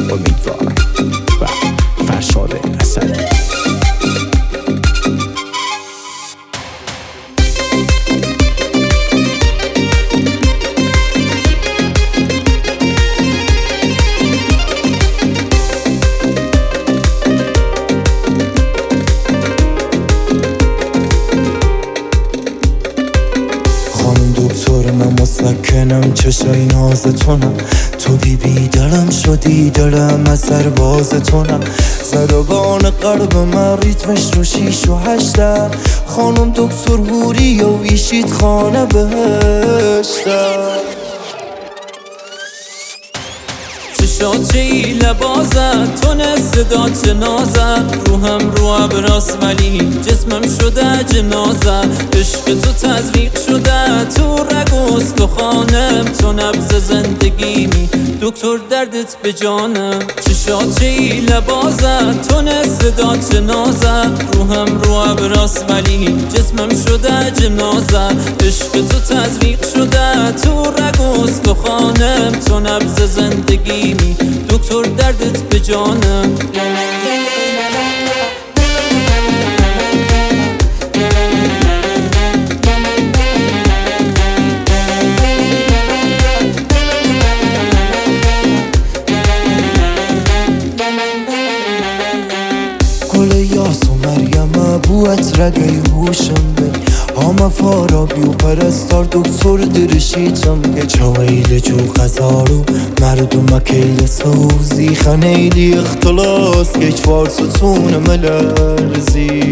امیدوارم. و فرشاد اسدی. من مسکنم چشای نازتونم، تو بی دلم شدی دلم از سربازتونم. زدگان قلب من ریتمش رو 6 و 8 خانم دکتر هوری و ایشید خانه بهشتم. چشات چه ای لبازت تونست صدا چه نازت روحم رو ابراس ولی جسمم شده جنازه. عشق تو تزریق شده تو رگ و استخوانم، تو نبض زندگیمی دکتر دردت به جانم. چشات چه ای لبازت تونست صدا چه نازت روحم رو ابراس ولی جسمم شده جنازه. عشق تو تزریق شده تو رگ و استخوانم، تو نبض زندگیمی دکتر دردت به جانم. گل یاس و مریم بوت رگه هوشم بی همه فارابی و پرستار دکتر درشیچم که چویل جو قزارو مردم کیل سوزی خنیلی اختلاس که چوار ستون ملرزی.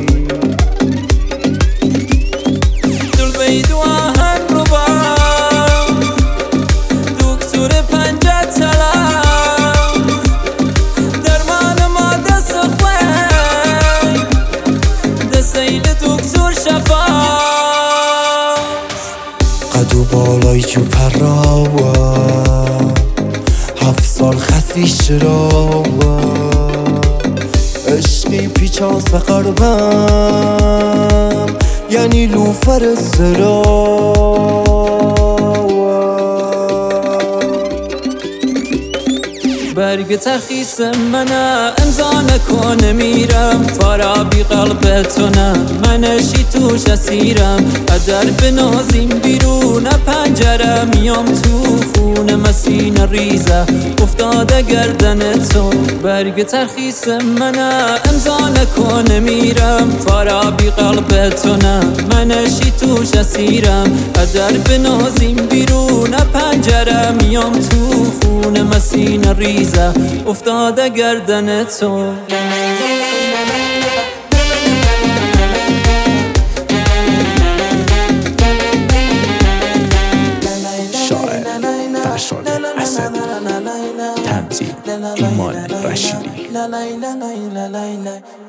دل بیدو آهن رو باز دکتر پنجه تلاز درمان ما دست خواه دستیل دکتر شفاست. قدو بالای جو پراوه 7 سال خسیش راوه عشقی پیچاس قربم یعنی لوفر سراوه. برگ ترخیص منه امضا نکنه میرم فارابی قلبتونه منشی توش اسیرم. قدر بنازیم بیرون پنجره میام تو خونه مسین ریزه افتاده گردن تو. برگ ترخیص منه امضا نکنه میرم فارابی قلبتونه منشی توش اسیرم. قدر بنازیم بیرون پنجره میام تو خونه مسین ریزه افتاده گردن تو. شاعر فرشاد اسدی. تمثیل ایمان رشیدی.